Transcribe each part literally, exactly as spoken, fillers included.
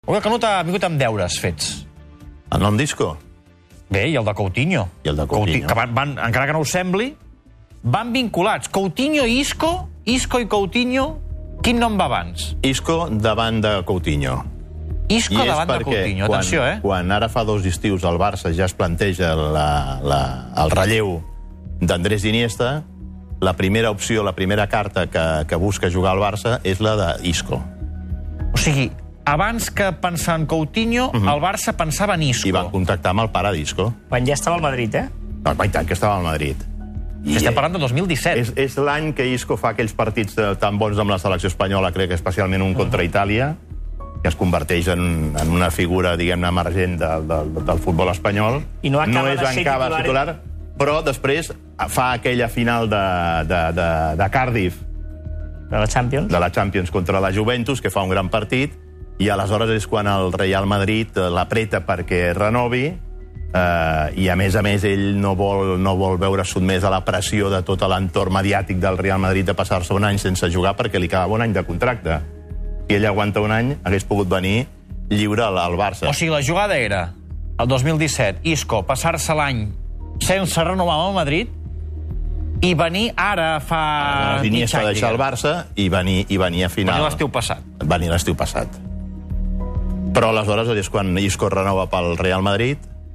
Avui el Canut ha vingut amb deures fets. El nom Isco? Bé, i el de Coutinho. I el de Coutinho. Que van, van, encara que no us sembli, van vinculats. Coutinho i Isco, Isco i Coutinho, quin nom va abans? Isco davant de Coutinho. Isco I davant de Coutinho, quan, atenció, eh? Quan ara fa dos estius el Barça ja es planteja la, la, el relleu d'Andrés Iniesta, la primera opció, la primera carta que, que busca jugar al Barça és la d'Isco. O sigui, abans que pensar en Coutinho, uh -huh. el Barça pensava en Isco. I van contactar amb el pare d'Isco. Quan ja estava al Madrid, eh? No, i tant que estava al Madrid. I estem parlant de dos mil disset. És, és l'any que Isco fa aquells partits tan bons amb la selecció espanyola, crec que especialment un contra Itàlia, que es converteix en, en una figura, diguem-ne, emergent del, del, del futbol espanyol. I no acaba no és de ser acaba titular, titular, però després fa aquella final de, de, de, de Cardiff, de la Champions, de la Champions contra la Juventus, que fa un gran partit, i aleshores és quan el Real Madrid l'apreta perquè renovi, eh, i a més a més ell no vol, no vol veure sotmès a la pressió de tot l'entorn mediàtic del Real Madrid de passar-se un any sense jugar perquè li quedava un any de contracte. Si ell aguanta un any, hagués pogut venir lliure al, al Barça. O sigui, la jugada era, el dos mil disset, Isco, passar-se l'any sense renovar amb el Madrid i venir ara fa... Uh, Iniesta deixar el Barça i venir, i venir a final. Venir l'estiu passat. Venir l'estiu passat. Però aleshores és quan Isco renova pel Real Madrid,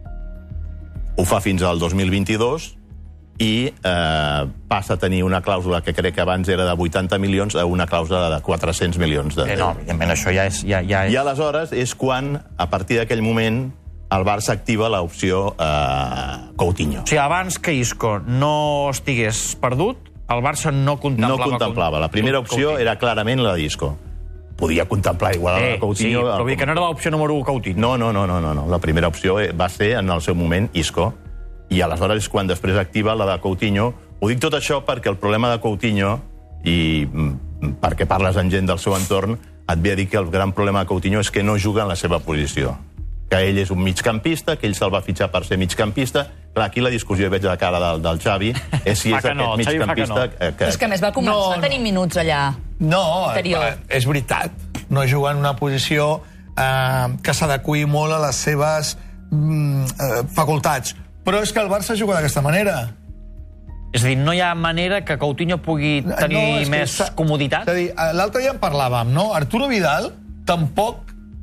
ho fa fins al dos mil vint-i-dos i eh, passa a tenir una clàusula que crec que abans era de vuitanta milions a una clàusula de quatre-cents milions d'euros. Eh, no, evidentment, això ja és... Ja, ja és... I aleshores és quan, a partir d'aquell moment, el Barça activa l'opció eh, Coutinho. O sigui, abans que Isco no estigués perdut, el Barça no contemplava... No contemplava. La primera opció Coutinho. era clarament la d'Isco. Podia contemplar igual eh, a Coutinho... Sí, però vull dir que no era l'opció número un Coutinho. No, no, no, no, no, no. La primera opció va ser, en el seu moment, Isco. I aleshores és quan després activa la de Coutinho. Ho dic tot això perquè el problema de Coutinho, i perquè parles amb gent del seu entorn, et ve a dir que el gran problema de Coutinho és que no juga en la seva posició. Que ell és un migcampista, que ell se'l va fitxar per ser migcampista. Clar, aquí la discussió, veig la cara del, del Xavi, és si és aquest no, migcampista... Que no. que... És que a més va començar no, a tenir minuts allà. No, interior. és veritat. No juga en una posició eh, que s'adeqüi molt a les seves mm, eh, facultats. Però és que el Barça juga d'aquesta manera. És a dir, no hi ha manera que Coutinho pugui tenir no, més comoditat? És a dir, l'altre dia en parlàvem, no? Arturo Vidal tampoc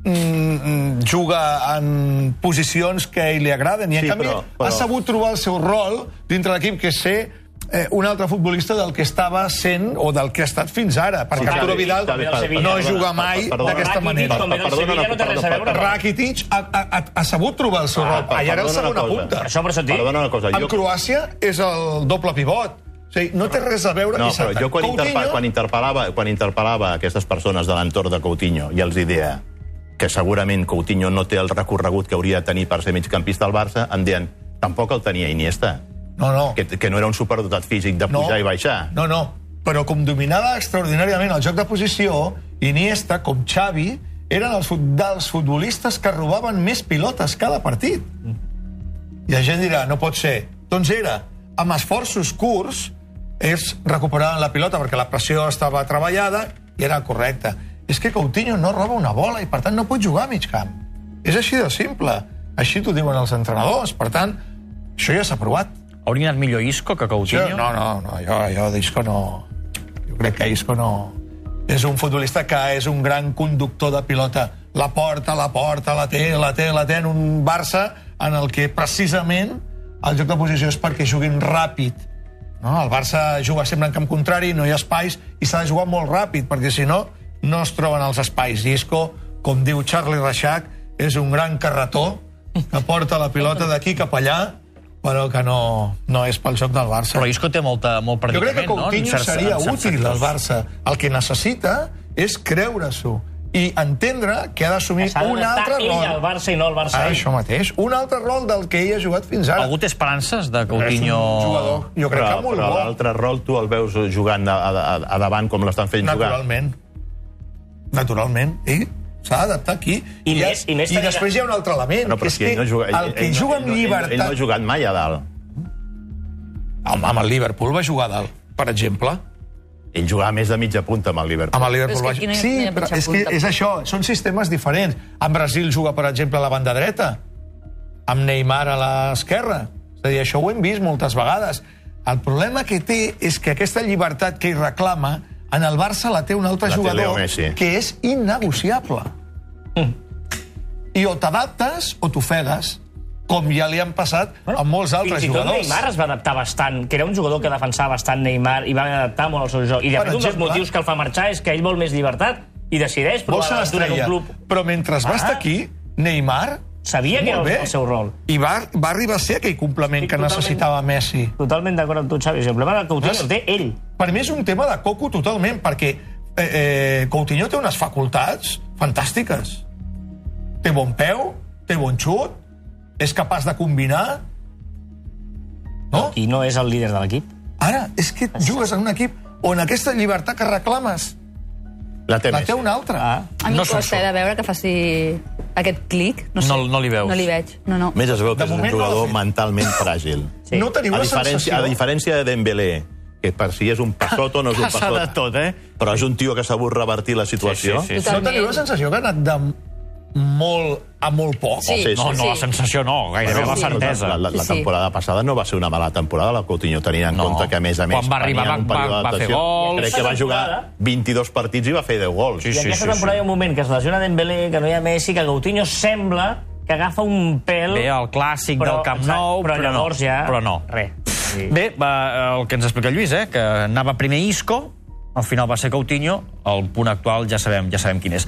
mm, juga en posicions que a ell li agraden i en sí, canvi però, però... ha sabut trobar el seu rol dintre l'equip, que és ser eh, un altre futbolista del que estava sent o del que ha estat fins ara, perquè sí, Arturo Vidal Xavi, Xavi, no perdona, juga mai d'aquesta manera. Rakitic ha, ha, ha sabut trobar el seu rol. Allà era el segona punta. Per això, per això et dic. Perdona una cosa. En Croàcia és el doble pivot. O sigui, no té res a veure... No, però jo quan, Coutinho... quan, interpel·lava, quan interpel·lava aquestes persones de l'entorn de Coutinho i els deia que segurament Coutinho no té el recorregut que hauria de tenir per ser migcampista al Barça, em deien, tampoc el tenia Iniesta. No, no. Que, que no era un superdotat físic de pujar no, i baixar. No, no. Però com dominava extraordinàriament el joc de posició, Iniesta, com Xavi, eren els, dels futbolistes que robaven més pilotes cada partit. I la gent dirà, no pot ser. Doncs era, amb esforços curts, ells recuperaven la pilota perquè la pressió estava treballada i era correcta. És que Coutinho no roba una bola i, per tant, no pot jugar a mig camp. És així de simple. Així t'ho diuen els entrenadors. Per tant, això ja s'ha provat. Hauria anat millor Isco que Coutinho? Jo, no, no, no, jo, jo d'Isco no... Jo crec que Isco no... És un futbolista que és un gran conductor de pilota. La porta, la porta, la té, la té, la té en un Barça en el que precisament el joc de posició és perquè juguin ràpid. No? El Barça juga sempre en camp contrari, no hi ha espais i s'ha de jugar molt ràpid perquè si no, no es troben els espais. I Isco, com diu Charlie Reixac, és un gran carretó que porta la pilota d'aquí cap allà, però que no, no és pel joc del Barça. Però Isco té molta, molt predicament, no? Jo crec que Coutinho no? seria útil al Barça. El que necessita és creure-s'ho i entendre que ha d'assumir un altre rol. Ell al Barça i no al Barça. Ah, això mateix. Un altre rol del que ell ha jugat fins ara. Algú té esperances de Coutinho... És un jugador, jo crec però, que molt però bo. l'altre rol tu el veus jugant a, a, a davant com l'estan fent Naturalment. jugar? Naturalment. Ell s'ha d'adaptar aquí. I, I, més, i, més i després hi ha un altre element, no, que és que no juga, ell, el que ell, juga ell, amb ell, llibertat... Ell, ell no ha jugat mai a dalt. Home, amb el Liverpool va jugar a dalt, per exemple. ell jugava més de mitja punta amb el Liverpool. Amb el Liverpool. Però és que aquí no hi ha- sí, no hi ha però mitja és, que punta. és això, són sistemes diferents. En Brasil juga, per exemple, a la banda dreta, amb Neymar a l'esquerra. És a dir, això ho hem vist moltes vegades. El problema que té és que aquesta llibertat que ell reclama, en el Barça la té un altre La té Leo jugador Messi. que és innegociable. Mm. I o t'adaptes o t'ofegues, com ja li han passat a molts altres Fins i tot jugadors. Neymar es va adaptar bastant, que era un jugador que defensava bastant Neymar i va adaptar molt al seu joc. I de Per fet, un dels exemple, motius que el fa marxar és que ell vol més llibertat i decideix Vol provar ser l'aventura en un l'estrella. club. Però mentre va Ah. estar aquí, Neymar Sabia que era molt el, bé. el seu rol. I va, va arribar a ser aquell complement Estic que totalment- necessitava Messi. Totalment d'acord amb tu, Xavi. El problema del Coutinho Saps? el té ell. Per mi és un tema de coco totalment, perquè eh, eh, Coutinho té unes facultats fantàstiques. Té bon peu, té bon xut, és capaç de combinar. No? I no és el líder de l'equip. Ara, és que jugues en un equip on aquesta llibertat que reclames La té la Messi. té un altre. Ah. A mi No no són costa això. de veure que faci aquest clic. No, sé. No- no li veus. No li veig. No, no. A més, es veu que De és un moment no l'ha jugador fet. mentalment fràgil. Sí. No teniu A la diferència, sensació... a diferència de Dembélé, que per si és un passot o no és un Passa passot, de tot, eh? però és un tio que ha sabut revertir la situació. Sí, sí, sí. No Totalment. teniu la sensació que ha anat de molt a molt poc? Sí. Sí, sí. No, no, la Sí. sensació no, gairebé Bueno, la certesa. La, la, la Sí, sí. temporada passada no va ser una mala temporada, la Coutinho, tenint en No. compte que, a més a més, Quan va arribar venia un va- període va- va fer d'adaptació. gols. Crec que va jugar Temporada. vint-i-dos partits i va fer deu gols. Sí, I sí, aquesta sí, temporada sí. hi ha un moment que es lesiona Dembélé, que no hi ha Messi, que Coutinho sembla que agafa un pèl... Bé, el clàssic però, del Camp exacte, Nou, però, però no. llavors ja... Però no. Res. Sí. Bé, va, el que ens explica Lluís, eh, que anava primer Isco, al final va ser Coutinho, el punt actual ja sabem, ja sabem quin és.